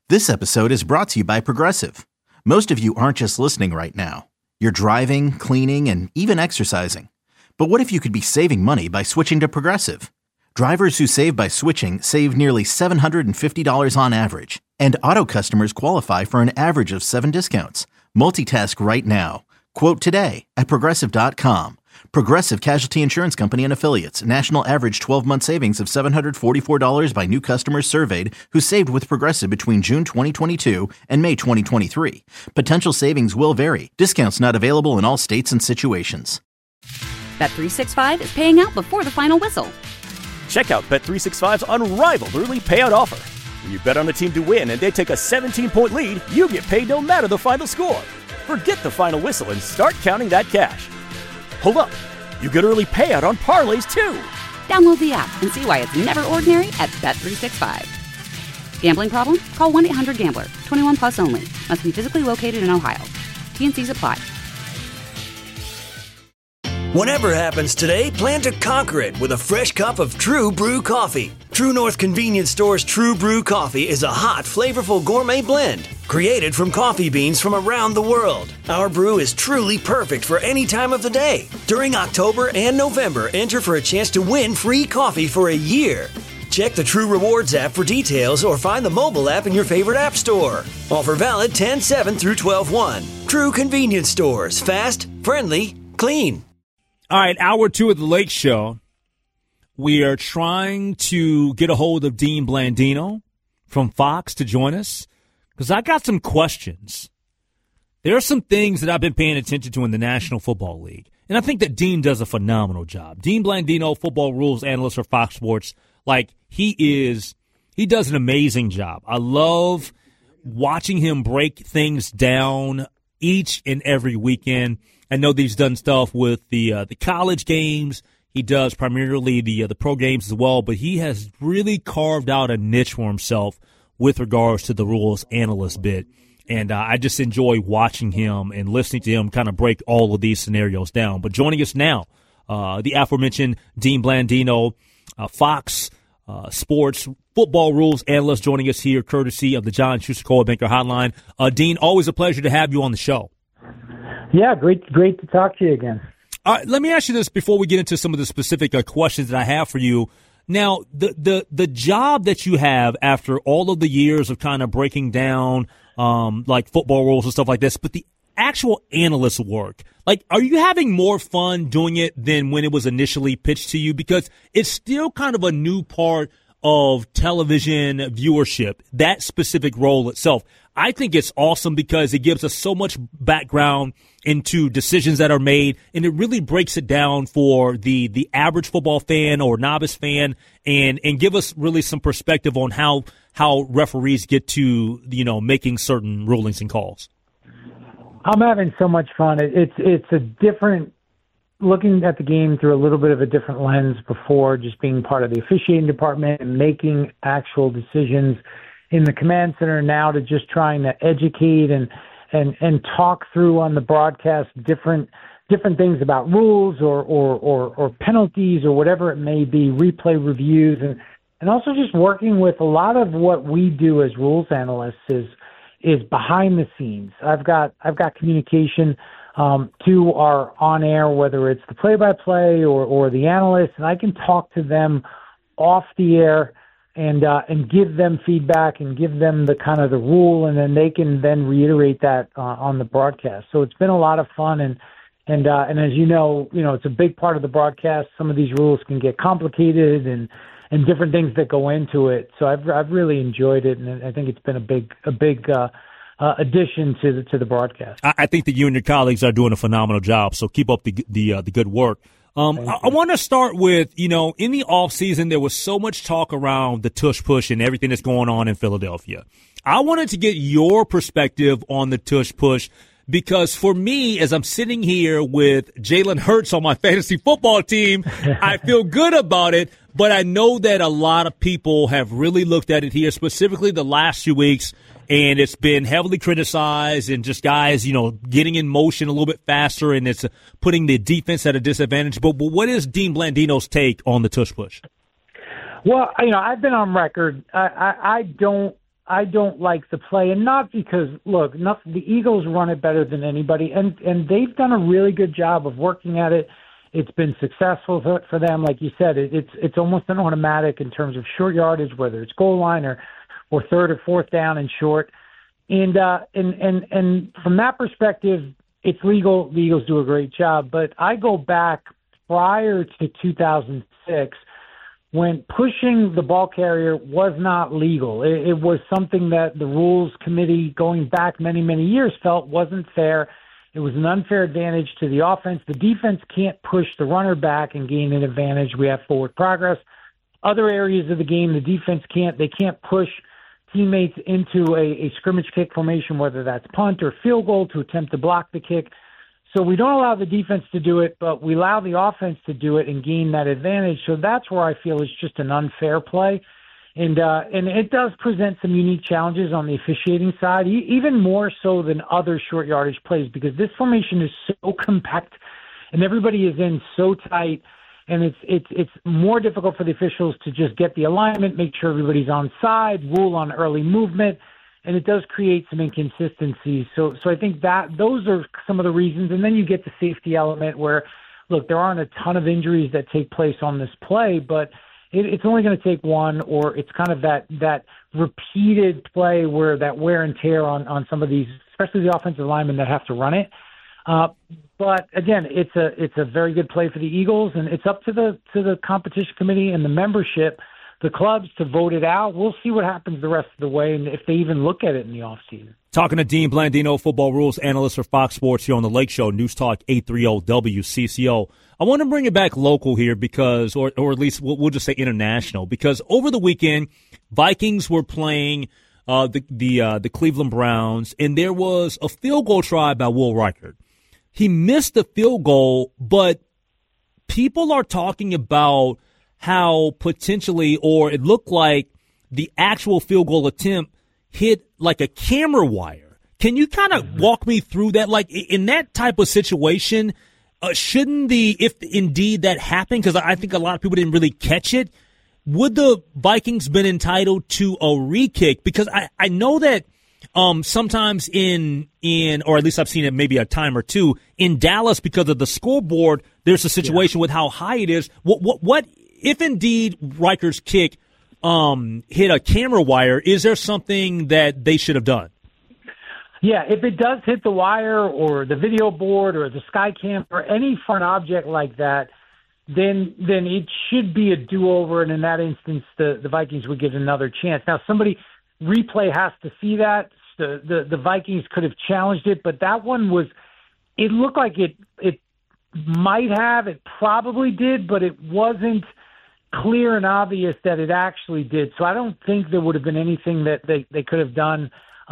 This episode is brought to you by Progressive. Most of you aren't just listening right now. You're driving, cleaning, and even exercising. But what if you could be saving money by switching to Progressive? Drivers who save by switching save nearly $750 on average. And auto customers qualify for an average of 7 discounts. Multitask right now. Quote today at Progressive.com. Progressive Casualty Insurance Company and Affiliates. National average 12-month savings of $744 by new customers surveyed who saved with Progressive between June 2022 and May 2023. Potential savings will vary. Discounts not available in all states and situations. Bet365 is paying out before the final whistle. Check out Bet365's unrivaled early payout offer. When you bet on a team to win and they take a 17-point lead, you get paid no matter the final score. Forget the final whistle and start counting that cash. Hold up. You get early payout on parlays, too. Download the app and see why it's never ordinary at Bet365. Gambling problem? Call 1-800-GAMBLER. 21 plus only. Must be physically located in Ohio. T&Cs apply. Whatever happens today, plan to conquer it with a fresh cup of True Brew coffee. True North Convenience Store's True Brew coffee is a hot, flavorful gourmet blend created from coffee beans from around the world. Our brew is truly perfect for any time of the day. During October and November, enter for a chance to win free coffee for a year. Check the True Rewards app for details or find the mobile app in your favorite app store. Offer valid 10/7 through 12/1. True Convenience Stores. Fast, friendly, clean. All right, hour 2 of the Lake Show. We are trying to get a hold of Dean Blandino from Fox to join us because I got some questions. There are some things that I've been paying attention to in the National Football League, and I think that Dean does a phenomenal job. Dean Blandino, football rules analyst for Fox Sports, he does an amazing job. I love watching him break things down each and every weekend. I know that he's done stuff with the college games. He does primarily the pro games as well, but he has really carved out a niche for himself with regards to the rules analyst bit. And I just enjoy watching him and listening to him kind of break all of these scenarios down. But joining us now, the aforementioned Dean Blandino, Fox Sports football rules analyst, joining us here courtesy of the John Schuster Coldwell Banker Hotline. Dean, always a pleasure to have you on the show. Yeah, great to talk to you again. Let me ask you this before we get into some of the specific questions that I have for you. Now, the job that you have after all of the years of kind of breaking down like football rules and stuff like this, but the actual analyst work, are you having more fun doing it than when it was initially pitched to you? Because it's still kind of a new part of television viewership, that specific role itself. I think it's awesome because it gives us so much background into decisions that are made, and it really breaks it down for the average football fan or novice fan and give us really some perspective on how referees get to, making certain rulings and calls. I'm having so much fun. It's a different looking at the game through a little bit of a different lens before just being part of the officiating department and making actual decisions in the command center, now to just trying to educate and talk through on the broadcast different things about rules or penalties or whatever it may be, replay reviews, and also just working with a lot of what we do as rules analysts is behind the scenes. I've got communication to our on air, whether it's the play-by-play or the analysts, and I can talk to them off the air and give them feedback and give them the kind of the rule, and then they can then reiterate that on the broadcast. So it's been a lot of fun, and as you know, it's a big part of the broadcast. Some of these rules can get complicated and different things that go into it. So I've really enjoyed it, and I think it's been a big addition to the broadcast. I think that you and your colleagues are doing a phenomenal job. So keep up the good work. I want to start with, in the offseason, there was so much talk around the tush push and everything that's going on in Philadelphia. I wanted to get your perspective on the tush push because for me, as I'm sitting here with Jalen Hurts on my fantasy football team, I feel good about it, but I know that a lot of people have really looked at it here, specifically the last few weeks, and it's been heavily criticized and just guys, getting in motion a little bit faster, and it's putting the defense at a disadvantage. But what is Dean Blandino's take on the tush push? Well, I've been on record. I don't I don't like the play, and not because, look, the Eagles run it better than anybody, and they've done a really good job of working at it. It's been successful for them. Like you said, it's almost an automatic in terms of short yardage, whether it's goal line or third or fourth down and short. And from that perspective, it's legal. The Eagles do a great job. But I go back prior to 2006 when pushing the ball carrier was not legal. It was something that the Rules Committee, going back many, many years, felt wasn't fair. It was an unfair advantage to the offense. The defense can't push the runner back and gain an advantage. We have forward progress. Other areas of the game, the defense can't push teammates into a scrimmage kick formation, whether that's punt or field goal, to attempt to block the kick. So we don't allow the defense to do it, but we allow the offense to do it and gain that advantage. So that's where I feel it's just an unfair play. And it does present some unique challenges on the officiating side, even more so than other short yardage plays, because this formation is so compact and everybody is in so tight, and it's more difficult for the officials to just get the alignment, make sure everybody's on side, rule on early movement, and it does create some inconsistencies. So I think that those are some of the reasons. And then you get the safety element where, look, there aren't a ton of injuries that take place on this play, but it's only going to take one, or it's kind of that repeated play where that wear and tear on some of these, especially the offensive linemen that have to run it. But again, it's a very good play for the Eagles, and it's up to the competition committee and the membership, the clubs, to vote it out. We'll see what happens the rest of the way, and if they even look at it in the offseason. Talking to Dean Blandino, football rules analyst for Fox Sports here on the Lake Show, News Talk 830 WCCO. I want to bring it back local here because, or at least we'll just say international, because over the weekend, Vikings were playing the Cleveland Browns, and there was a field goal try by Will Reichert. He missed the field goal, but people are talking about how potentially, or it looked like the actual field goal attempt hit like a camera wire. Can you kind of walk me through that? Like in that type of situation, shouldn't if indeed that happened, because I think a lot of people didn't really catch it, would the Vikings been entitled to a re-kick? Because I know that sometimes in or at least I've seen it maybe a time or two in Dallas, because of the scoreboard, there's a situation with how high it is. What if indeed Reichert's kick hit a camera wire? Is there something that they should have done? Yeah, if it does hit the wire or the video board or the sky cam or any front object like that, then it should be a do-over, and in that instance, the Vikings would get another chance. Now, replay has to see that. The Vikings could have challenged it, but that one it looked like it might have, it probably did, but it wasn't clear and obvious that it actually did. So I don't think there would have been anything that they could have done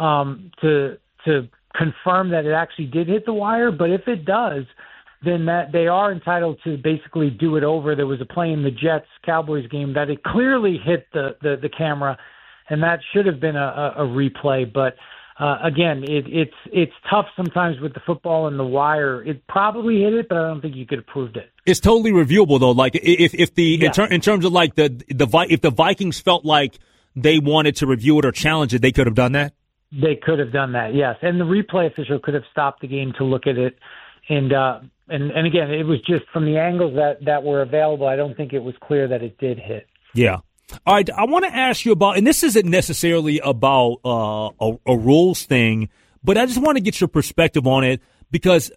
to confirm that it actually did hit the wire. But if it does, then that they are entitled to basically do it over. There was a play in the Jets-Cowboys game that it clearly hit the camera, and that should have been a replay. But again, it's tough sometimes with the football and the wire. It probably hit it, but I don't think you could have proved it. It's totally reviewable though. Like in terms of like if the Vikings felt like they wanted to review it or challenge it, they could have done that. They could have done that, yes. And the replay official could have stopped the game to look at it. And again, it was just from the angles that were available. I don't think it was clear that it did hit. Yeah. All right. I want to ask you about, and this isn't necessarily about a rules thing, but I just want to get your perspective on it, because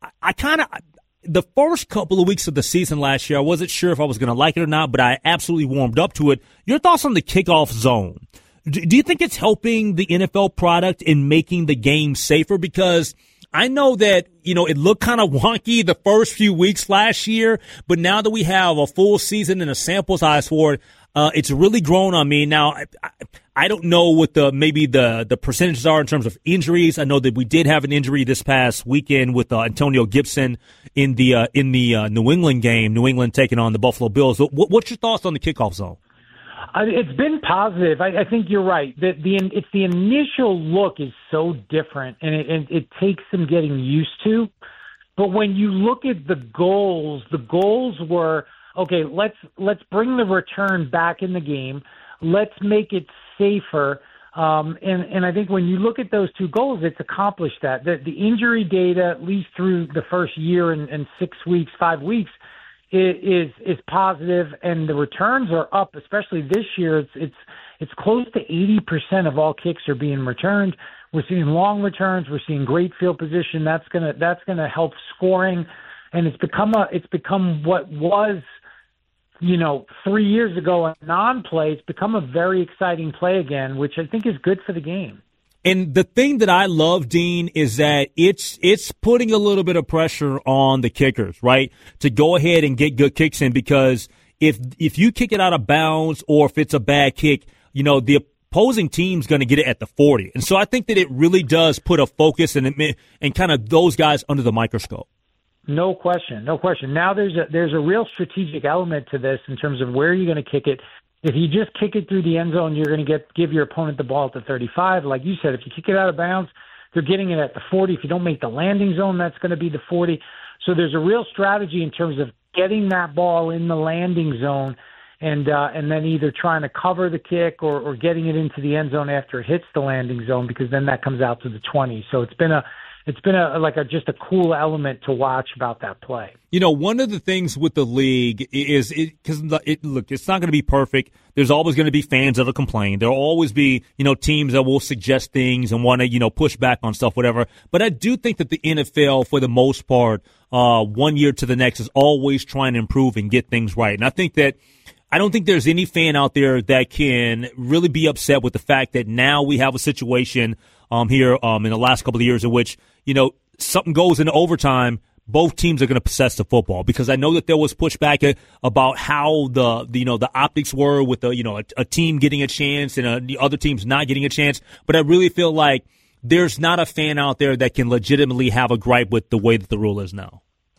the first couple of weeks of the season last year, I wasn't sure if I was going to like it or not, but I absolutely warmed up to it. Your thoughts on the kickoff zone? Do you think it's helping the NFL product in making the game safer? Because I know that, it looked kind of wonky the first few weeks last year, but now that we have a full season and a sample size for it, it's really grown on me. Now, I don't know what the percentages are in terms of injuries. I know that we did have an injury this past weekend with Antonio Gibson in the New England game, New England taking on the Buffalo Bills. What's your thoughts on the kickoff zone? It's been positive. I think you're right. It's the initial look is so different, and it takes some getting used to. But when you look at the goals were, okay, let's bring the return back in the game. Let's make it safer. And I think when you look at those two goals, it's accomplished that. The injury data, at least through the first year and 6 weeks, 5 weeks, is positive, and the returns are up, especially this year. It's close to 80% of all kicks are being returned. We're seeing long returns. We're seeing great field position. That's gonna help scoring, and it's become what was, 3 years ago a non-play. It's become a very exciting play again, which I think is good for the game. And the thing that I love, Dean, is that it's putting a little bit of pressure on the kickers, right, to go ahead and get good kicks in, because if you kick it out of bounds or if it's a bad kick, the opposing team's going to get it at the 40. And so I think that it really does put a focus and kind of those guys under the microscope. No question. Now there's a real strategic element to this in terms of where you're going to kick it. If you just kick it through the end zone, you're going to give your opponent the ball at the 35. Like you said, if you kick it out of bounds, they're getting it at the 40. If you don't make the landing zone, that's going to be the 40. So there's a real strategy in terms of getting that ball in the landing zone and then either trying to cover the kick or getting it into the end zone after it hits the landing zone, because then that comes out to the 20. So it's been just a cool element to watch about that play. One of the things with the league is it's not going to be perfect. There's always going to be fans that'll complain. There'll always be, teams that will suggest things and want to, push back on stuff, whatever. But I do think that the NFL, for the most part, 1 year to the next, is always trying to improve and get things right. And I don't think there's any fan out there that can really be upset with the fact that now we have a situation here in the last couple of years in which, something goes into overtime, both teams are going to possess the football, because I know that there was pushback about how the optics were with a team getting a chance and the other teams not getting a chance. But I really feel like there's not a fan out there that can legitimately have a gripe with the way that the rule is now.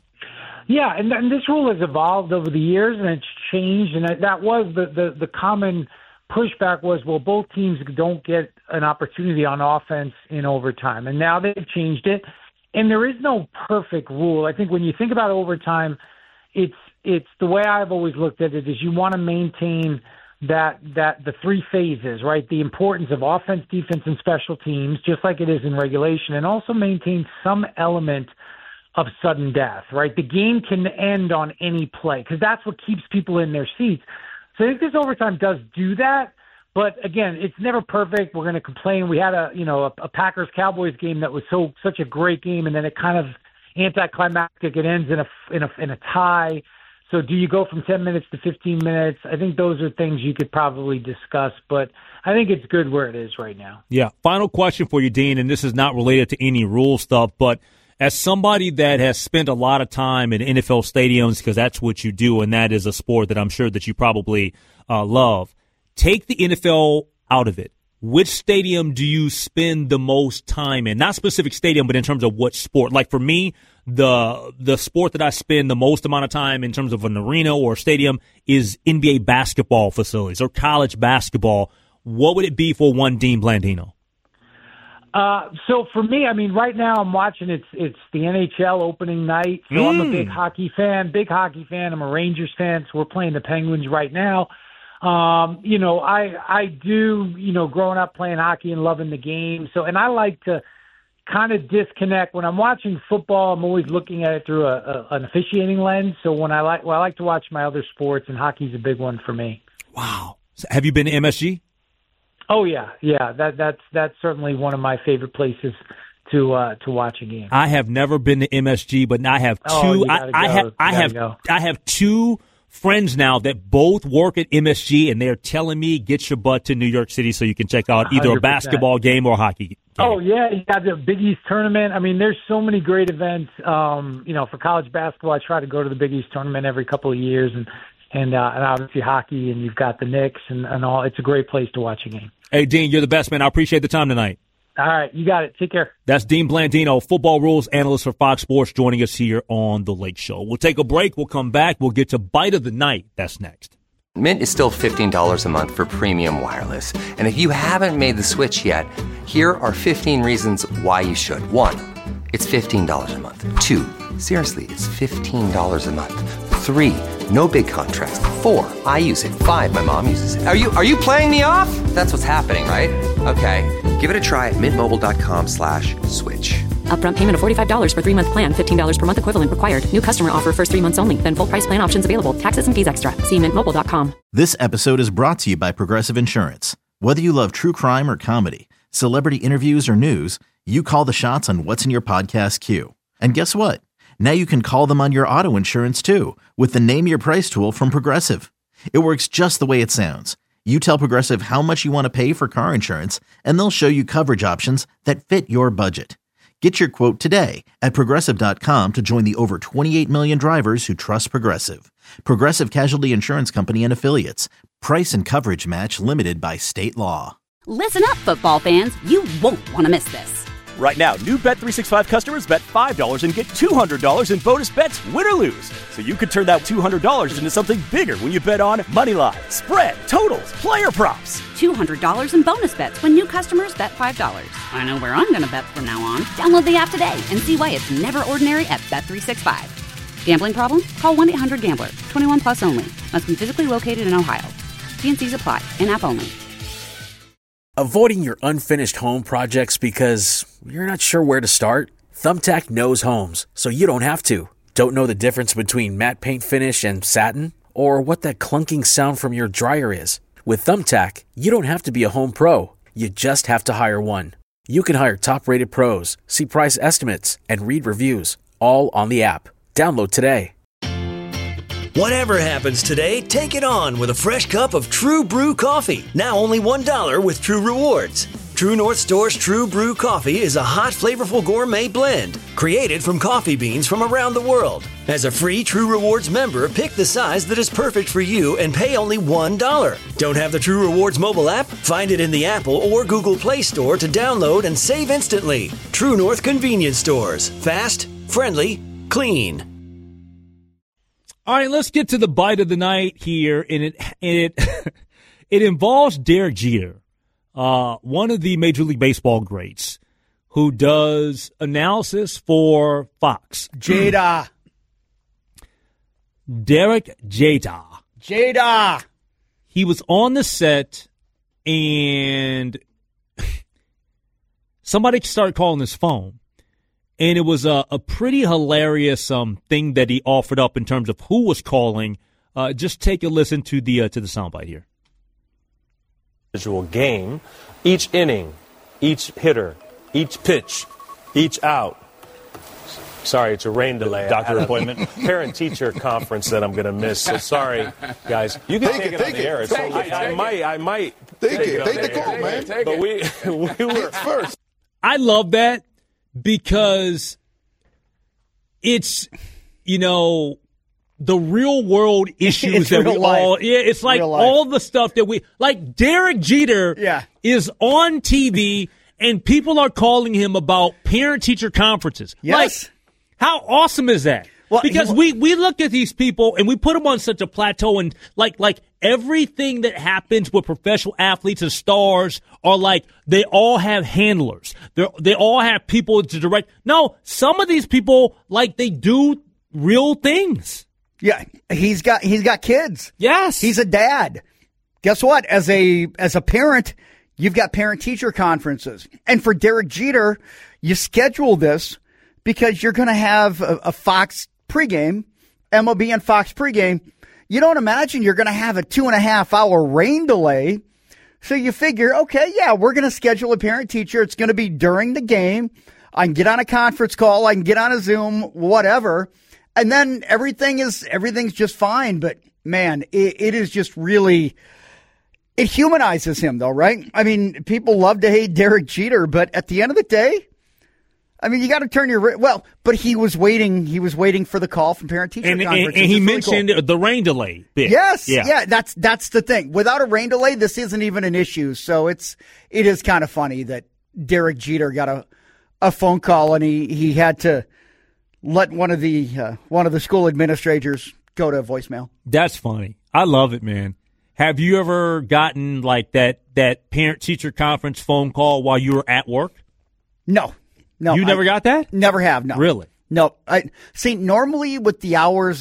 Yeah, and this rule has evolved over the years, and it's changed, and that was the common pushback was, well, both teams don't get an opportunity on offense in overtime, and now they've changed it. And there is no perfect rule. I think when you think about overtime, it's the way I've always looked at it is you want to maintain that the three phases, right? The importance of offense, defense, and special teams, just like it is in regulation, and also maintain some element of sudden death, right? The game can end on any play because that's what keeps people in their seats. So I think this overtime does do that, but again, it's never perfect. We're going to complain. We had a Packers-Cowboys game that was such a great game, and then it kind of anticlimactic. It ends in a tie. So do you go from 10 minutes to 15 minutes? I think those are things you could probably discuss, but I think it's good where it is right now. Yeah. Final question for you, Dean, and this is not related to any rule stuff, but as somebody that has spent a lot of time in NFL stadiums, because that's what you do, and that is a sport that I'm sure that you probably love, take the NFL out of it. Which stadium do you spend the most time in? Not specific stadium, but in terms of what sport. Like for me, the sport that I spend the most amount of time in terms of an arena or a stadium is NBA basketball facilities or college basketball. What would it be for one Dean Blandino? So for me, I mean, right now I'm watching it's the NHL opening night. So I'm a big hockey fan. I'm a Rangers fan. So we're playing the Penguins right now. I do, growing up playing hockey and loving the game. So, and I like to kind of disconnect when I'm watching football. I'm always looking at it through an officiating lens. So I like to watch my other sports, and hockey's a big one for me. Wow. So have you been to MSG? Oh yeah. That's certainly one of my favorite places to watch a game. I have never been to MSG, but I have two. I have two friends now that both work at MSG, and they're telling me get your butt to New York City so you can check out either 100%. A basketball game or a hockey game. Oh yeah, you got the Big East tournament. I mean, there's so many great events. For college basketball, I try to go to the Big East tournament every couple of years, and obviously hockey, and you've got the Knicks and all. It's a great place to watch a game. Hey, Dean, you're the best, man. I appreciate the time tonight. All right, you got it. Take care. That's Dean Blandino, football rules analyst for Fox Sports, joining us here on The Lake Show. We'll take a break. We'll come back. We'll get to Bite of the Night. That's next. Mint is still $15 a month for premium wireless. And if you haven't made the switch yet, here are 15 reasons why you should. 1, it's $15 a month. 2, seriously, it's $15 a month. 3, no big contrast. 4, I use it. 5, my mom uses it. Are you playing me off? That's what's happening, right? Okay, give it a try at mintmobile.com/switch. Upfront payment of $45 for 3-month plan. $15 per month equivalent required. New customer offer first 3 months only. Then full price plan options available. Taxes and fees extra. See mintmobile.com. This episode is brought to you by Progressive Insurance. Whether you love true crime or comedy, celebrity interviews or news, you call the shots on what's in your podcast queue. And guess what? Now you can call them on your auto insurance too with the Name Your Price tool from Progressive. It works just the way it sounds. You tell Progressive how much you want to pay for car insurance, and they'll show you coverage options that fit your budget. Get your quote today at Progressive.com to join the over 28 million drivers who trust Progressive. Progressive Casualty Insurance Company and Affiliates. Price and coverage match limited by state law. Listen up, football fans. You won't want to miss this. Right now, new Bet365 customers bet $5 and get $200 in bonus bets, win or lose. So you could turn that $200 into something bigger when you bet on Moneyline, spread, totals, player props. $200 in bonus bets when new customers bet $5. I know where I'm going to bet from now on. Download the app today and see why it's never ordinary at Bet365. Gambling problem? Call 1-800-GAMBLER. 21 plus only. Must be physically located in Ohio. T&Cs apply. In-app only. Avoiding your unfinished home projects because you're not sure where to start? Thumbtack knows homes, so you don't have to. Don't know the difference between matte paint finish and satin? Or what that clunking sound from your dryer is? With Thumbtack, you don't have to be a home pro. You just have to hire one. You can hire top-rated pros, see price estimates, and read reviews, all on the app. Download today. Whatever happens today, take it on with a fresh cup of True Brew coffee. Now only $1 with True Rewards. True North Store's True Brew coffee is a hot, flavorful gourmet blend created from coffee beans from around the world. As a free True Rewards member, pick the size that is perfect for you and pay only $1. Don't have the True Rewards mobile app? Find it in the Apple or Google Play Store to download and save instantly. True North Convenience Stores. Fast, friendly, clean. All right, let's get to the bite of the night here, and it involves Derek Jeter, one of the Major League Baseball greats, who does analysis for Fox. Jeter. Derek Jeter. Jeter. He was on the set, and somebody started calling his phone. And it was a pretty hilarious thing that he offered up in terms of who was calling. Just take a listen to the soundbite here. Visual game, each inning, each hitter, each pitch, each out. Sorry, it's a rain delay. Doctor appointment, parent-teacher conference that I'm going to miss. So sorry, guys. You can take it on the air. I might take it. Take the call, man. But we were first. I love that. Because it's, the real world issues that we all, it's like all the stuff that like Derek Jeter is on TV and people are calling him about parent-teacher conferences. Yes. Like, how awesome is that? Well, because we look at these people and we put them on such a plateau, and like everything that happens with professional athletes and stars are like they all have handlers. They all have people to direct. No, some of these people they do real things. Yeah, he's got kids. Yes, he's a dad. Guess what? As a parent, you've got parent-teacher conferences, and for Derek Jeter, you schedule this because you're going to have a Fox pregame, MLB and Fox pregame. You don't imagine you're going to have a 2.5-hour rain delay. So you figure, okay, yeah, we're going to schedule a parent-teacher. It's going to be during the game. I can get on a conference call. I can get on a Zoom, whatever. And then everything's just fine. But, man, it is just really – it humanizes him, though, right? I mean, people love to hate Derek Jeter, but at the end of the day, I mean, you got to turn your but he was waiting. He was waiting for the call from parent-teacher conference. And he mentioned the rain delay bit. Yes, yeah. That's the thing. Without a rain delay, this isn't even an issue. So it is kind of funny that Derek Jeter got a phone call and he had to let one of the school administrators go to voicemail. That's funny. I love it, man. Have you ever gotten like that parent-teacher conference phone call while you were at work? No. You never got that? Never have, no. Really? No. I see, normally with the hours that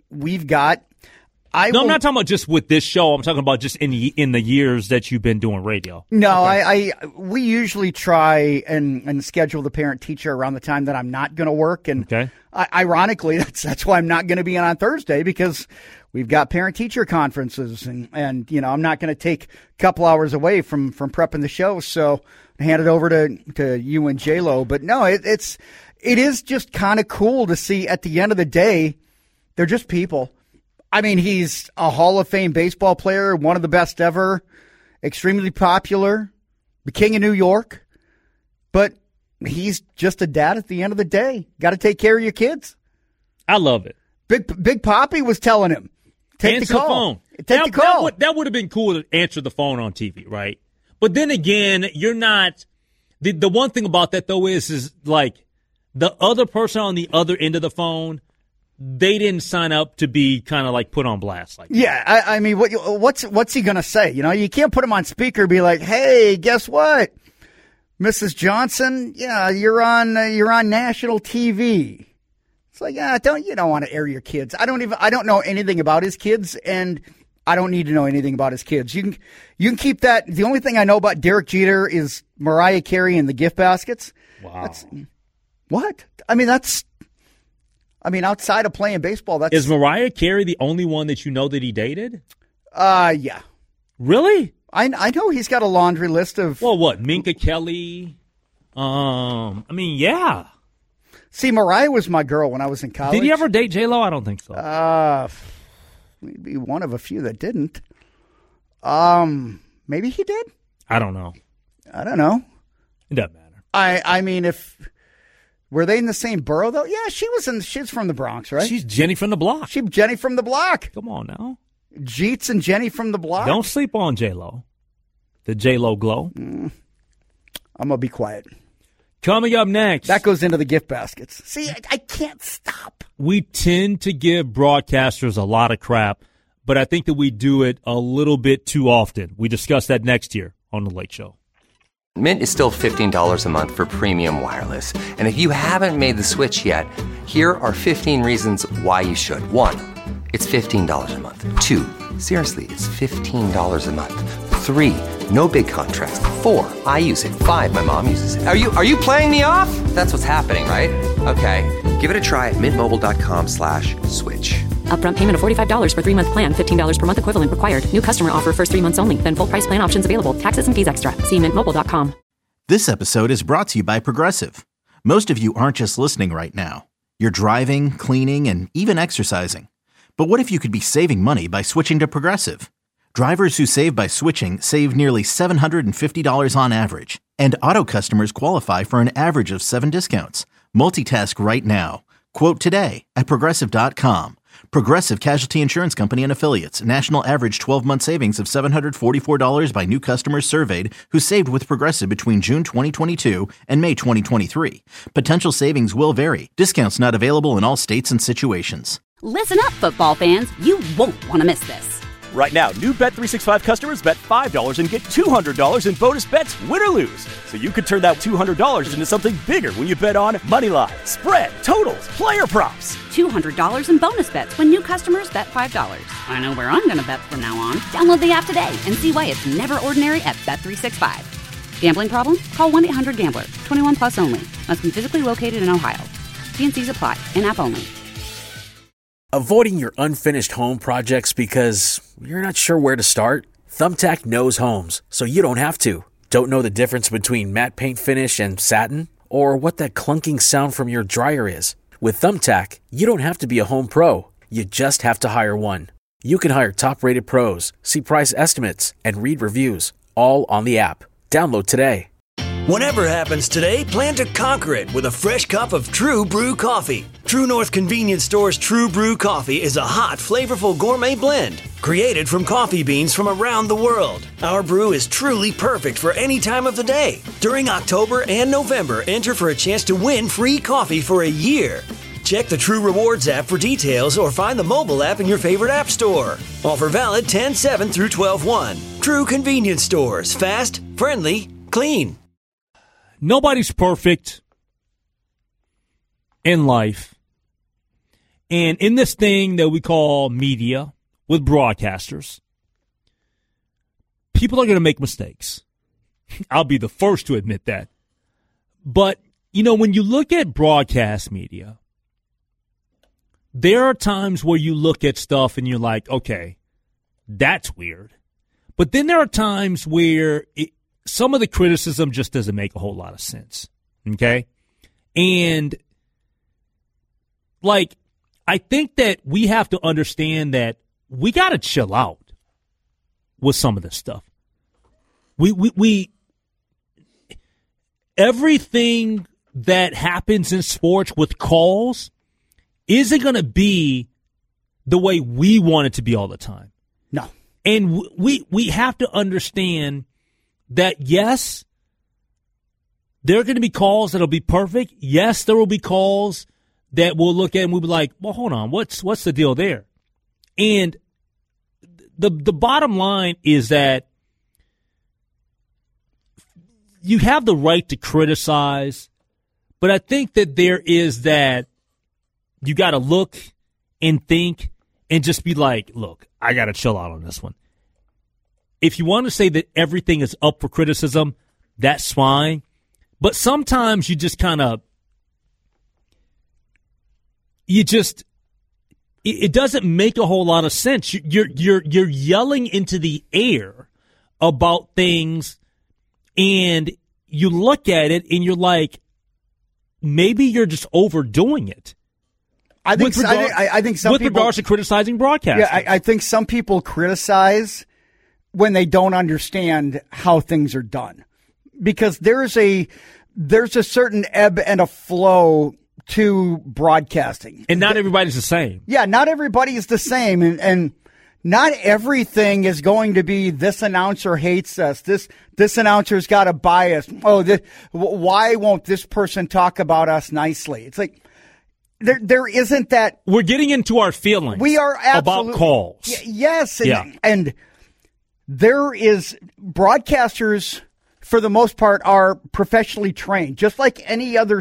we've got. I'm not talking about just with this show. I'm talking about just in the years that you've been doing radio. No, okay. We usually try and schedule the parent-teacher around the time that I'm not going to work. And ironically, that's why I'm not going to be on Thursday, because we've got parent-teacher conferences. And I'm not going to take a couple hours away from prepping the show. So I hand it over to you and J-Lo. But no, it is just kind of cool to see at the end of the day, they're just people. I mean, he's a Hall of Fame baseball player, one of the best ever, extremely popular, the king of New York. But he's just a dad at the end of the day. Got to take care of your kids. I love it. Big Papi was telling him, answer the phone. Take the call. That would have been cool to answer the phone on TV, right? But then again, you're not. The one thing about that, though, is like the other person on the other end of the phone, they didn't sign up to be kind of like put on blast. Like yeah, I mean, what's he going to say? You can't put him on speaker and be like, hey, guess what? Mrs. Johnson, yeah, you're on national TV. It's like, you don't want to air your kids. I don't know anything about his kids, and I don't need to know anything about his kids. You can keep that. The only thing I know about Derek Jeter is Mariah Carey and the gift baskets. Wow. What? Outside of playing baseball, is Mariah Carey the only one that you know that he dated? Yeah. Really? I know he's got a laundry list of. Well, what? Minka Kelly. Yeah. See, Mariah was my girl when I was in college. Did he ever date J-Lo? I don't think so. Maybe one of a few that didn't. Maybe he did. I don't know. I don't know. It doesn't matter. I mean, if. Were they in the same borough, though? Yeah, she's from the Bronx, right? She's Jenny from the block. She's Jenny from the block. Come on now. Jeets and Jenny from the block. Don't sleep on J-Lo. The J-Lo glow. I'm going to be quiet. Coming up next. That goes into the gift baskets. See, I can't stop. We tend to give broadcasters a lot of crap, but I think that we do it a little bit too often. We discuss that next year on The Late Show. Mint is still $15 a month for premium wireless. And if you haven't made the switch yet, here are 15 reasons why you should. 1, it's $15 a month. 2, seriously, it's $15 a month. 3, no big contrast. 4, I use it. 5, my mom uses it. Are you playing me off? That's what's happening, right? Okay, give it a try at mintmobile.com/switch. Upfront payment of $45 for 3-month plan. $15 per month equivalent required. New customer offer first 3 months only. Then full price plan options available. Taxes and fees extra. See mintmobile.com. This episode is brought to you by Progressive. Most of you aren't just listening right now. You're driving, cleaning, and even exercising. But what if you could be saving money by switching to Progressive? Drivers who save by switching save nearly $750 on average. And auto customers qualify for an average of 7 discounts. Multitask right now. Quote today at Progressive.com. Progressive Casualty Insurance Company and Affiliates. National average 12-month savings of $744 by new customers surveyed who saved with Progressive between June 2022 and May 2023. Potential savings will vary. Discounts not available in all states and situations. Listen up, football fans. You won't want to miss this. Right now, new Bet365 customers bet $5 and get $200 in bonus bets, win or lose. So you could turn that $200 into something bigger when you bet on moneyline, spread, totals, player props. $200 in bonus bets when new customers bet $5. I know where I'm going to bet from now on. Download the app today and see why it's never ordinary at Bet365. Gambling problem? Call 1-800-GAMBLER. 21 plus only. Must be physically located in Ohio. T&Cs apply. In-app only. Avoiding your unfinished home projects because you're not sure where to start? Thumbtack knows homes, so you don't have to. Don't know the difference between matte paint finish and satin? Or what that clunking sound from your dryer is? With Thumbtack, you don't have to be a home pro. You just have to hire one. You can hire top-rated pros, see price estimates, and read reviews, all on the app. Download today. Whatever happens today, plan to conquer it with a fresh cup of True Brew coffee. True North Convenience Store's True Brew coffee is a hot, flavorful gourmet blend created from coffee beans from around the world. Our brew is truly perfect for any time of the day. During October and November, enter for a chance to win free coffee for a year. Check the True Rewards app for details or find the mobile app in your favorite app store. Offer valid 10/7 through 12/1. True Convenience Stores. Fast, friendly, clean. Nobody's perfect in life. And in this thing that we call media with broadcasters, people are going to make mistakes. I'll be the first to admit that. But, when you look at broadcast media, there are times where you look at stuff and you're like, okay, that's weird. But then there are times where some of the criticism just doesn't make a whole lot of sense. Okay? And, I think that we have to understand that we got to chill out with some of this stuff. We everything that happens in sports with calls isn't going to be the way we want it to be all the time. No. And we have to understand that, yes, there are going to be calls that'll be perfect. Yes, there will be calls that we'll look at and we'll be like, well, hold on, what's the deal there? And the bottom line is that you have the right to criticize, but I think that there is that you got to look and think and just be like, look, I got to chill out on this one. If you want to say that everything is up for criticism, that's fine. But sometimes you just kind of, it doesn't make a whole lot of sense. You're yelling into the air about things, and you look at it and you're like, maybe you're just overdoing it. I think some with people, regards to criticizing broadcasters. Yeah, I think some people criticize when they don't understand how things are done, because there's a certain ebb and a flow to broadcasting, and not everybody's the same. Yeah, not everybody is the same, and not everything is going to be this announcer hates us. This announcer's got a bias. Why won't this person talk about us nicely? It's like there isn't that. We're getting into our feelings. We are about calls. Yes, and there is broadcasters, for the most part, are professionally trained, just like any other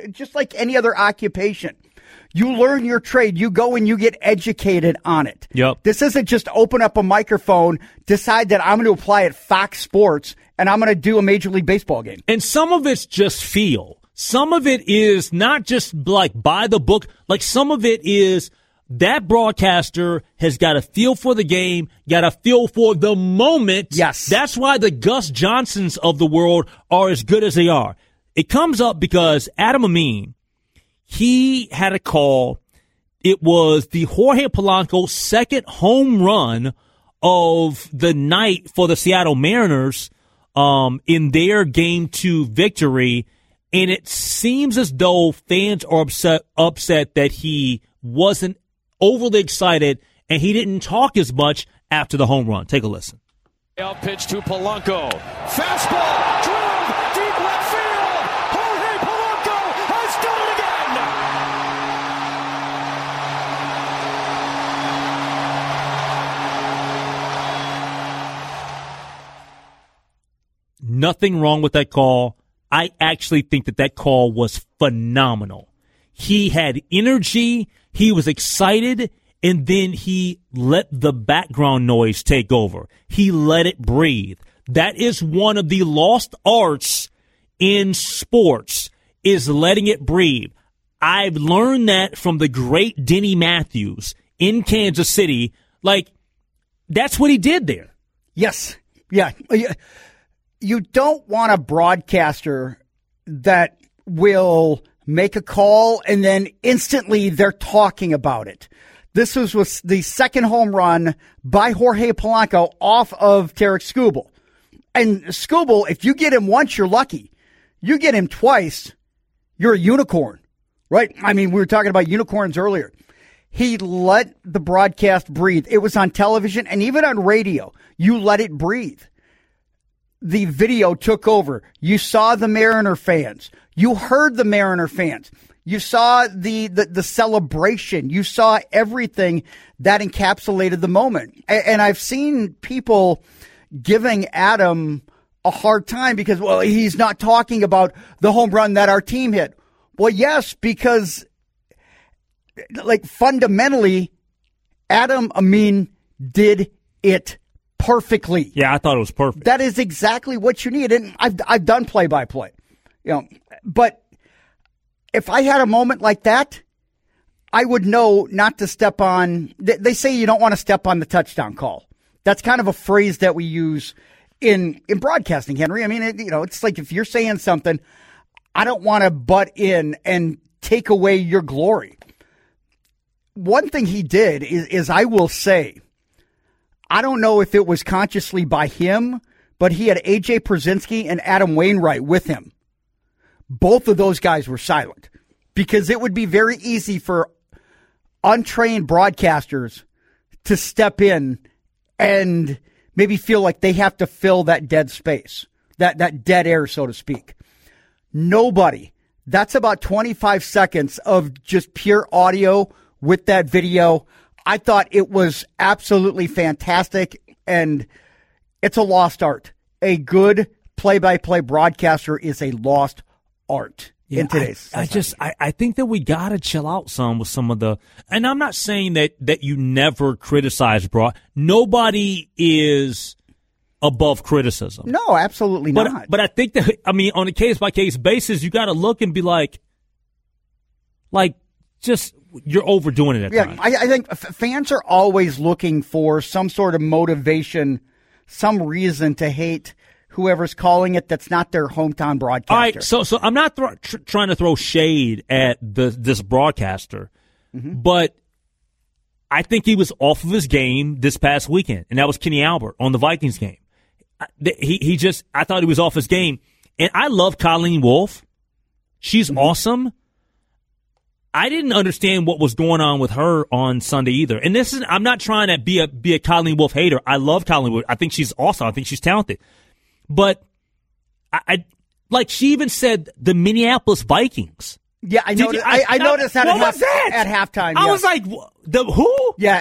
occupation. You learn your trade. You go and you get educated on it. Yep. This isn't just open up a microphone, decide that I'm going to apply at Fox Sports, and I'm going to do a Major League Baseball game. And some of it's just feel. Some of it is not just like by the book. Like some of it is that broadcaster has got a feel for the game, got a feel for the moment. Yes. That's why the Gus Johnsons of the world are as good as they are. It comes up because Adam Amin, he had a call. It was the Jorge Polanco second home run of the night for the Seattle Mariners in their Game 2 victory. And it seems as though fans are upset that he wasn't overly excited and he didn't talk as much after the home run. Take a listen. Pitch to Polanco. Fastball, drove, deep left field. Jorge Polanco has done it again. Nothing wrong with that call. I actually think that call was phenomenal. He had energy. He was excited. And then he let the background noise take over. He let it breathe. That is one of the lost arts in sports, is letting it breathe. I've learned that from the great Denny Matthews in Kansas City. Like, that's what he did there. Yes. Yeah. You don't want a broadcaster that will make a call and then instantly they're talking about it. This was the second home run by Jorge Polanco off of Tarik Skubal. And Skubal, if you get him once, you're lucky. You get him twice, you're a unicorn, right? I mean, we were talking about unicorns earlier. He let the broadcast breathe. It was on television and even on radio. You let it breathe. The video took over. You saw the Mariner fans. You heard the Mariner fans. You saw the celebration. You saw everything that encapsulated the moment. And I've seen people giving Adam a hard time because, well, he's not talking about the home run that our team hit. Well, yes, because like fundamentally, Adam Amin did it perfectly. Yeah, I thought it was perfect. That is exactly what you need. And I've done play-by-play, but if I had a moment like that, I would know not to step on. They say you don't want to step on the touchdown call. That's kind of a phrase that we use in broadcasting, Henry. I mean, it's like if you're saying something, I don't want to butt in and take away your glory. One thing he did is I will say, I don't know if it was consciously by him, but he had A.J. Przinsky and Adam Wainwright with him. Both of those guys were silent because it would be very easy for untrained broadcasters to step in and maybe feel like they have to fill that dead space, that dead air, so to speak. Nobody. That's about 25 seconds of just pure audio with that video. I thought it was absolutely fantastic, and it's a lost art. A good play-by-play broadcaster is a lost art in today's society. I think that we got to chill out some with some of the, and I'm not saying that you never criticize Nobody is above criticism. No, absolutely not. But I think that, on a case-by-case basis, you got to look and be like, just, you're overdoing it at times. I think fans are always looking for some sort of motivation, some reason to hate whoever's calling it that's not their hometown broadcaster. All right, so I'm not trying to throw shade at this broadcaster, but I think he was off of his game this past weekend, and that was Kenny Albert on the Vikings game. I thought he was off his game. And I love Colleen Wolfe. She's awesome. I didn't understand what was going on with her on Sunday either. And I'm not trying to be a Colleen Wolfe hater. I love Colleen Wolfe. I think she's awesome. I think she's talented. But I she even said the Minneapolis Vikings. Yeah, I noticed. I noticed that at halftime. I was like, the who? Yeah,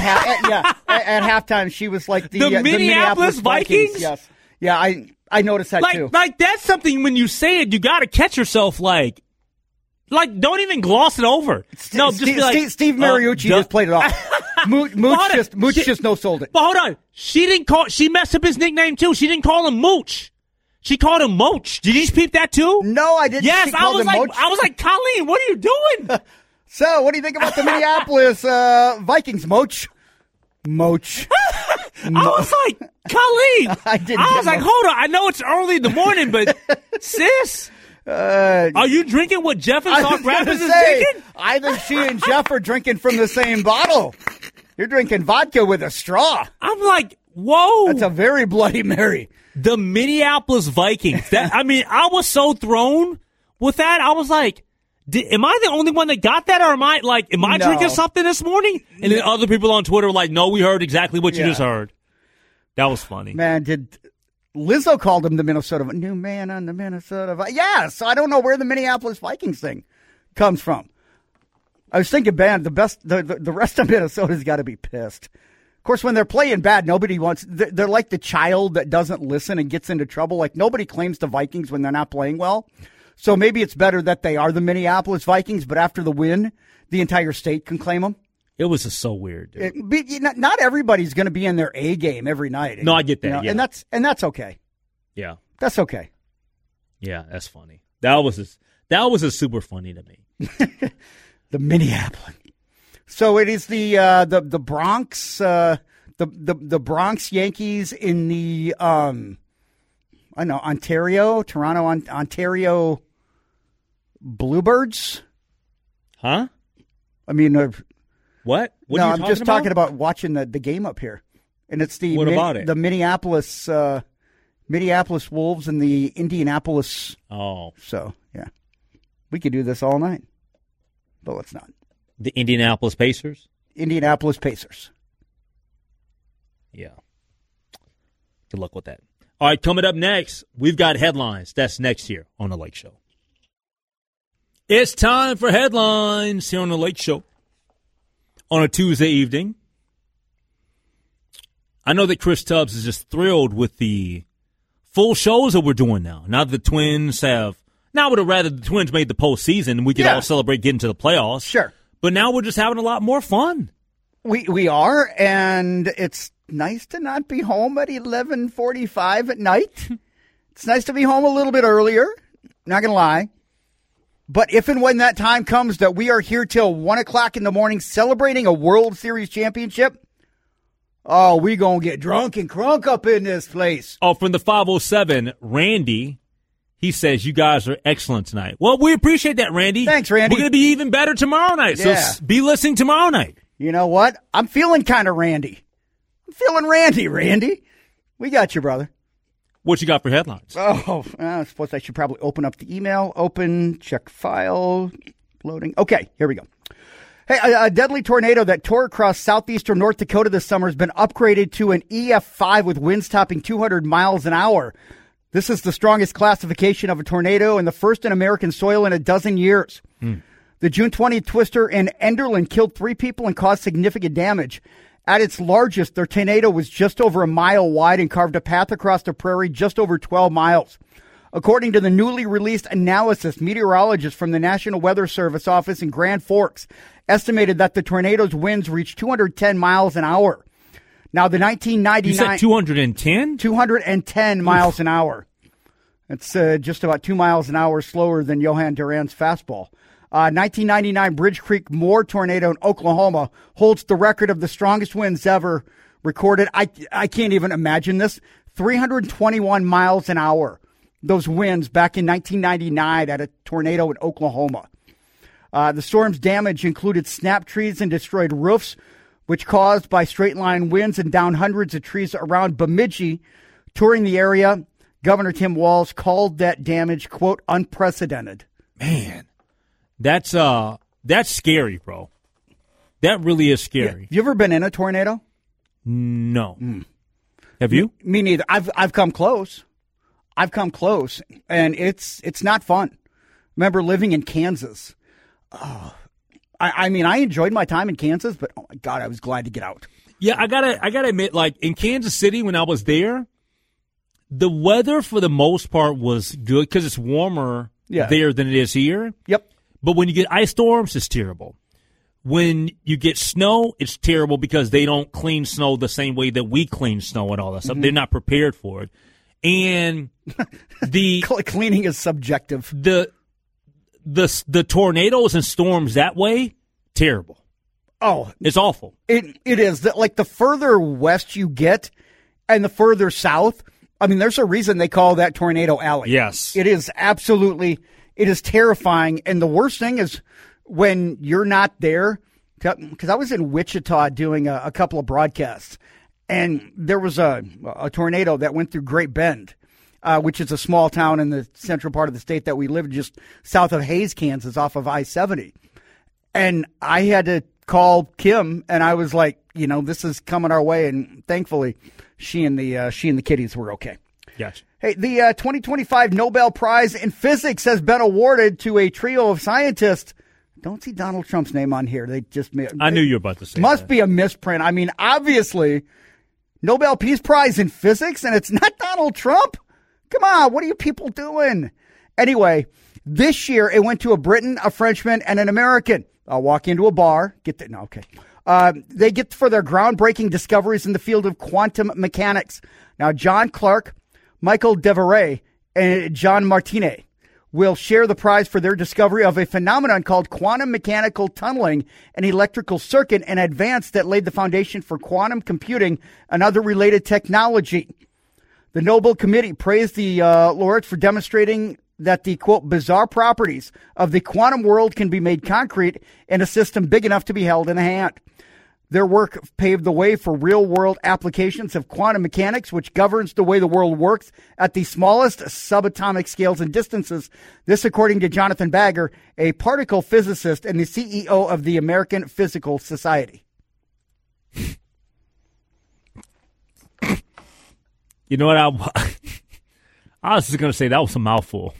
at halftime she was like the Minneapolis Vikings. Yes, yeah, I noticed that too. Like that's something when you say it, you got to catch yourself. Like, don't even gloss it over. No, just be like Steve Mariucci just played it off. Mooch just no sold it. But hold on, she messed up his nickname too. She didn't call him Mooch. She called him Moach. Did you peep that too? No, I didn't. Yes, I was like, Colleen, what are you doing? So, what do you think about the Minneapolis Vikings, Moach? Moach. I was like, Colleen. I was like, hold on. I know it's early in the morning, but sis, are you drinking what Jeff and Sauk Rapids is drinking? I think she and Jeff are drinking from the same bottle. You're drinking vodka with a straw. I'm like, whoa. That's a very Bloody Mary. The Minneapolis Vikings. I was so thrown with that. I was like, am I the only one that got that? Or am I drinking something this morning? And then other people on Twitter were like, no, we heard exactly what you just heard. That was funny. Man, Lizzo called him the Minnesota new man on the Minnesota Vikings. Yeah, so I don't know where the Minneapolis Vikings thing comes from. I was thinking, man, the rest of Minnesota's got to be pissed. Of course, when they're playing bad, nobody wants. They're like the child that doesn't listen and gets into trouble. Like nobody claims the Vikings when they're not playing well. So maybe it's better that they are the Minneapolis Vikings. But after the win, the entire state can claim them. It was just so weird. Not everybody's going to be in their A game every night. No, I get that. Yeah. And that's okay. Yeah, that's okay. Yeah, that's funny. That was super funny to me. The Minneapolis. So it is the Bronx the Bronx Yankees in the Ontario Bluebirds. Huh? I mean, what? No, I'm just talking about watching the game up here, and it's the the Minneapolis Wolves and the Indianapolis. Oh, so yeah, we could do this all night, but let's not. The Indianapolis Pacers? Indianapolis Pacers. Yeah. Good luck with that. All right, coming up next, we've got headlines. That's next here on The Lake Show. It's time for headlines here on The Lake Show on a Tuesday evening. I know that Chris Tubbs is just thrilled with the full shows that we're doing now. Now that the Twins have – now I would have rather the Twins made the postseason and we could all celebrate getting to the playoffs. Sure. But now we're just having a lot more fun. We are, and it's nice to not be home at 11:45 at night. It's nice to be home a little bit earlier, not going to lie. But if and when that time comes that we are here till 1 o'clock in the morning celebrating a World Series championship, oh, we going to get drunk and crunk up in this place. Oh, from the 507, Randy, he says, you guys are excellent tonight. Well, we appreciate that, Randy. Thanks, Randy. We're going to be even better tomorrow night, so be listening tomorrow night. You know what? I'm feeling kind of Randy. I'm feeling Randy. We got you, brother. What you got for headlines? Oh, I suppose I should probably open up the email. Open, check file, loading. Okay, here we go. Hey, a deadly tornado that tore across southeastern North Dakota this summer has been upgraded to an EF5 with winds topping 200 miles an hour. This is the strongest classification of a tornado and the first in American soil in a dozen years. The June 20th twister in Enderlin killed 3 people and caused significant damage. At its largest, the tornado was just over a mile wide and carved a path across the prairie just over 12 miles. According to the newly released analysis, meteorologists from the National Weather Service office in Grand Forks estimated that the tornado's winds reached 210 miles an hour. Now, the 1999... You said 210? 210 miles an hour. It's just about 2 miles an hour slower than Johan Duran's fastball. 1999 Bridge Creek Moore tornado in Oklahoma holds the record of the strongest winds ever recorded. I can't even imagine this. 321 miles an hour. Those winds back in 1999 at a tornado in Oklahoma. The storm's damage included snapped trees and destroyed roofs, which caused by straight line winds and downed hundreds of trees around Bemidji. Touring the area, Governor Tim Walz called that damage, quote, unprecedented. Man. That's scary, bro. That really is scary. Yeah. You ever been in a tornado? No. Have you? Me neither. I've come close. And it's not fun. Remember living in Kansas. Oh, I mean, I enjoyed my time in Kansas, but oh my God, I was glad to get out. Yeah, I gotta admit, like in Kansas City when I was there, the weather for the most part was good because it's warmer there than it is here. Yep. But when you get ice storms, it's terrible. When you get snow, it's terrible because they don't clean snow the same way that we clean snow and all that stuff. They're not prepared for it. And the cleaning is subjective. The tornadoes and storms that way, terrible. Oh, it's awful. It is. Like the further west you get and the further south, I mean, there's a reason they call that Tornado Alley. Yes. It is absolutely, it is terrifying. And the worst thing is when you're not there, because I was in Wichita doing a couple of broadcasts, and there was a tornado that went through Great Bend, which is a small town in the central part of the state that we live in, just south of Hays, Kansas, off of I-70. And I had to call Kim, and I was like, you know, this is coming our way, and thankfully she and the kiddies were okay. Gotcha. Hey, the 2025 Nobel Prize in Physics has been awarded to a trio of scientists. Don't see Donald Trump's name on here. They just I knew you were about to say must that. be a misprint. I mean, obviously, Nobel Peace Prize in Physics, and it's not Donald Trump? Come on, what are you people doing? Anyway, this year it went to a Briton, a Frenchman, and an American. I'll walk into a bar, they get for their groundbreaking discoveries in the field of quantum mechanics. Now, John Clark, Michael Devereux, and John Martinet will share the prize for their discovery of a phenomenon called quantum mechanical tunneling, an electrical circuit, and advance that laid the foundation for quantum computing and other related technology. The Nobel Committee praised the laureates for demonstrating that the, quote, bizarre properties of the quantum world can be made concrete in a system big enough to be held in a hand. Their work paved the way for real-world applications of quantum mechanics, which governs the way the world works at the smallest subatomic scales and distances. This, according to Jonathan Bagger, a particle physicist and the CEO of the American Physical Society. You know what? I was just going to say that was a mouthful.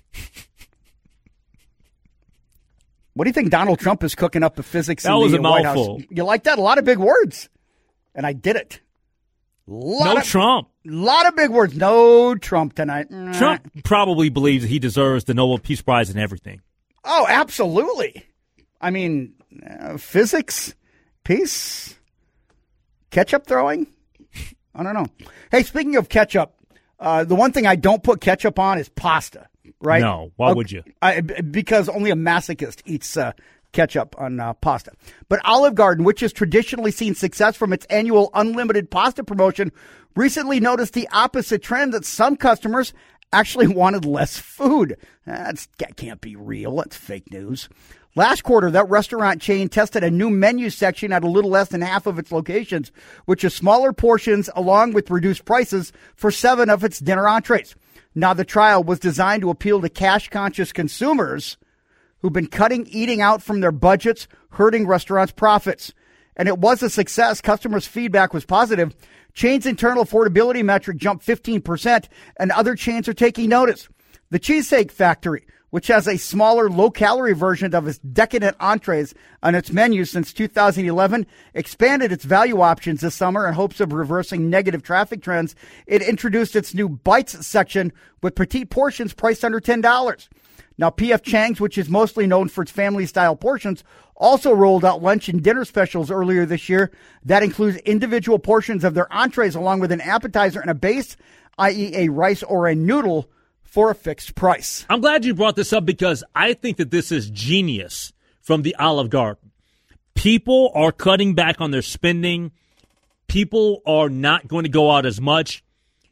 What do you think Donald Trump is cooking up the physics in the White House? That was a mouthful. You like that? A lot of big words. And I did it. Trump. A lot of big words. No Trump tonight. Trump probably believes he deserves the Nobel Peace Prize and everything. Oh, absolutely. I mean, physics, peace, ketchup throwing. I don't know. Hey, speaking of ketchup, the one thing I don't put ketchup on is pasta, right? No. Why would you? Because only a masochist eats ketchup on pasta. But Olive Garden, which has traditionally seen success from its annual unlimited pasta promotion, recently noticed the opposite trend that some customers actually wanted less food. That can't be real. That's fake news. Last quarter, that restaurant chain tested a new menu section at a little less than half of its locations, which is smaller portions along with reduced prices for 7 of its dinner entrees. Now, the trial was designed to appeal to cash-conscious consumers who've been cutting eating out from their budgets, hurting restaurants' profits. And it was a success. Customers' feedback was positive. Chain's internal affordability metric jumped 15%, and other chains are taking notice. The Cheesesteak Factory, which has a smaller, low-calorie version of its decadent entrees on its menu since 2011, expanded its value options this summer in hopes of reversing negative traffic trends. It introduced its new Bites section with petite portions priced under $10. Now, P.F. Chang's, which is mostly known for its family-style portions, also rolled out lunch and dinner specials earlier this year. That includes individual portions of their entrees along with an appetizer and a base, i.e. a rice or a noodle, for a fixed price. I'm glad you brought this up because I think that this is genius from the Olive Garden. People are cutting back on their spending. People are not going to go out as much.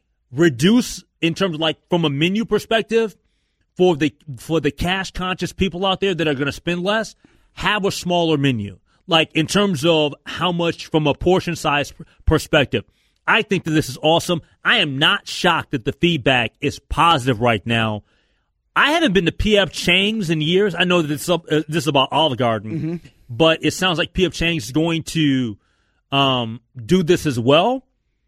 Reduce in terms of like from a menu perspective for the cash conscious people out there that are going to spend less, have a smaller menu. Like in terms of how much from a portion size perspective. I think that this is awesome. I am not shocked that the feedback is positive right now. I haven't been to P.F. Chang's in years. I know that this is about Olive Garden, but it sounds like P.F. Chang's is going to do this as well.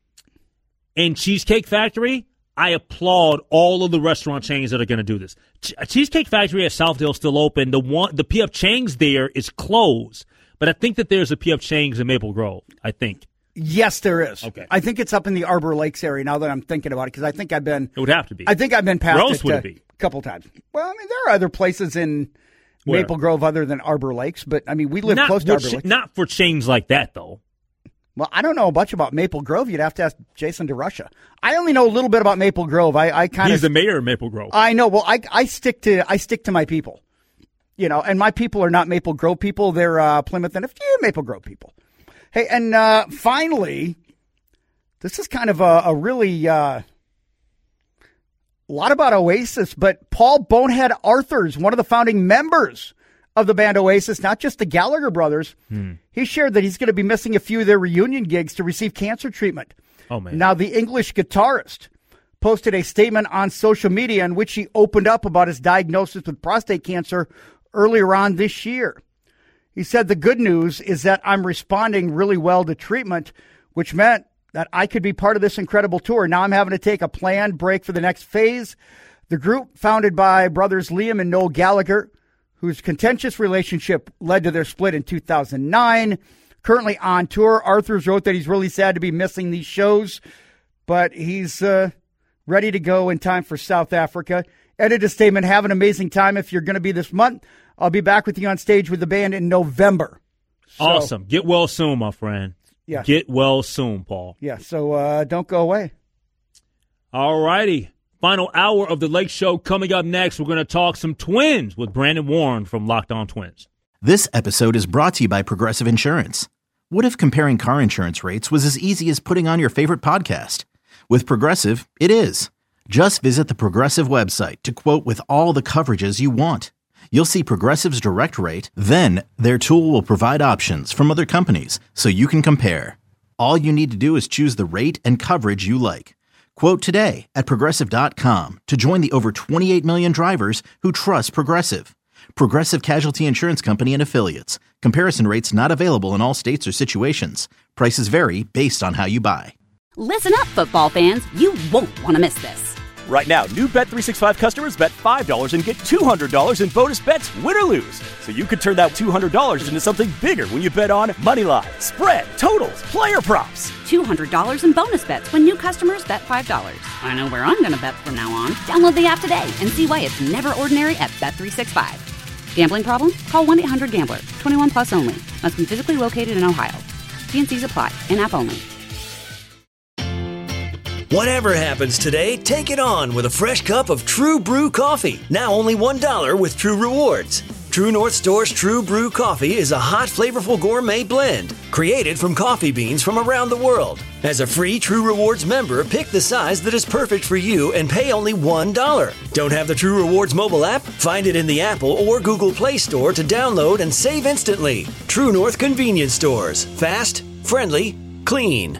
And Cheesecake Factory, I applaud all of the restaurant chains that are going to do this. Cheesecake Factory at Southdale is still open. The P.F. Chang's there is closed, but I think that there's a P.F. Chang's in Maple Grove, I think. Yes, there is. Okay. I think it's up in the Arbor Lakes area now that I'm thinking about it because I think I've been. It would have to be. I think I've been past Where else would it be? A couple times. Well, I mean, there are other places in Maple Grove other than Arbor Lakes, but I mean, we live close to Arbor Lakes. Not for chains like that, though. Well, I don't know much about Maple Grove. You'd have to ask Jason DeRusha. I only know a little bit about Maple Grove. He's the mayor of Maple Grove. I know. Well, I stick to my people, and my people are not Maple Grove people. They're Plymouth and a few Maple Grove people. Hey, and finally. This is kind of a really a lot about Oasis, but Paul Bonehead Arthurs, one of the founding members of the band Oasis, not just the Gallagher brothers, he shared that he's going to be missing a few of their reunion gigs to receive cancer treatment. Oh, man. Now, the English guitarist posted a statement on social media in which he opened up about his diagnosis with prostate cancer earlier on this year. He said, "The good news is that I'm responding really well to treatment, which meant that I could be part of this incredible tour. Now I'm having to take a planned break for the next phase." The group, founded by brothers Liam and Noel Gallagher, whose contentious relationship led to their split in 2009, currently on tour. Arthurs wrote that he's really sad to be missing these shows, but he's ready to go in time for South Africa. Edited a statement, "Have an amazing time if you're going to be this month. I'll be back with you on stage with the band in November." So, awesome. Get well soon, my friend. Yeah. Get well soon, Paul. Yeah, so don't go away. All righty. Final hour of the Lake Show coming up next. We're going to talk some Twins with Brandon Warren from Locked On Twins. This episode is brought to you by Progressive Insurance. What if comparing car insurance rates was as easy as putting on your favorite podcast? With Progressive, it is. Just visit the Progressive website to quote with all the coverages you want. You'll see Progressive's direct rate, then their tool will provide options from other companies so you can compare. All you need to do is choose the rate and coverage you like. Quote today at Progressive.com to join the over 28 million drivers who trust Progressive. Progressive Casualty Insurance Company and Affiliates. Comparison rates not available in all states or situations. Prices vary based on how you buy. Listen up, football fans. You won't want to miss this. Right now, new Bet365 customers bet $5 and get $200 in bonus bets, win or lose. So you could turn that $200 into something bigger when you bet on Moneyline, spread, totals, player props. $200 in bonus bets when new customers bet $5. I know where I'm going to bet from now on. Download the app today and see why it's never ordinary at Bet365. Gambling problem? Call 1-800-GAMBLER. 21 plus only. Must be physically located in Ohio. T&Cs apply. In-app only. Whatever happens today, take it on with a fresh cup of True Brew coffee. Now only $1 with True Rewards. True North Store's True Brew coffee is a hot, flavorful gourmet blend created from coffee beans from around the world. As a free True Rewards member, pick the size that is perfect for you and pay only $1. Don't have the True Rewards mobile app? Find it in the Apple or Google Play Store to download and save instantly. True North Convenience Stores. Fast, friendly, clean.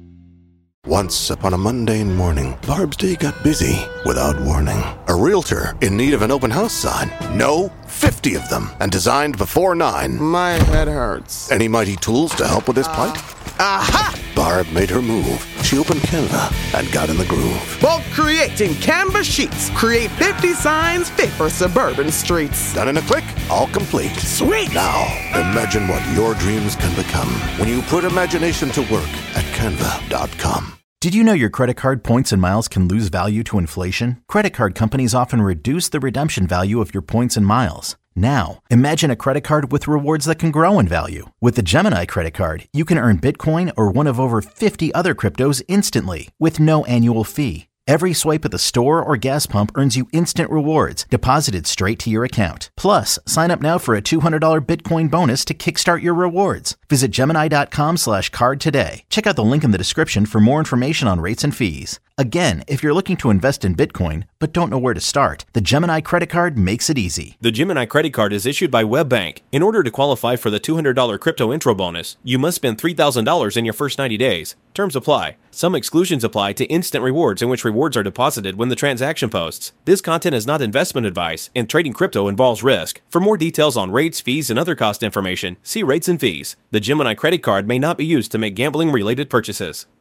Once upon a mundane morning, Barb's day got busy without warning. A realtor in need of an open house sign. No, 50 of them, and designed before 9. My head hurts. Any mighty tools to help with this plight? Aha! Barb made her move. She opened Canva and got in the groove. Bulk creating Canva sheets. Create 50 signs fit for suburban streets. Done in a click, all complete. Sweet! Now, imagine what your dreams can become when you put imagination to work at Canva.com. Did you know your credit card points and miles can lose value to inflation? Credit card companies often reduce the redemption value of your points and miles. Now, imagine a credit card with rewards that can grow in value. With the Gemini credit card, you can earn Bitcoin or one of over 50 other cryptos instantly with no annual fee. Every swipe at the store or gas pump earns you instant rewards deposited straight to your account. Plus, sign up now for a $200 Bitcoin bonus to kickstart your rewards. Visit Gemini.com/card today. Check out the link in the description for more information on rates and fees. Again, if you're looking to invest in Bitcoin but don't know where to start, the Gemini credit card makes it easy. The Gemini credit card is issued by WebBank. In order to qualify for the $200 crypto intro bonus, you must spend $3,000 in your first 90 days. Terms apply. Some exclusions apply to instant rewards in which rewards are deposited when the transaction posts. This content is not investment advice, and trading crypto involves risk. For more details on rates, fees, and other cost information, see rates and fees. The Gemini credit card may not be used to make gambling-related purchases.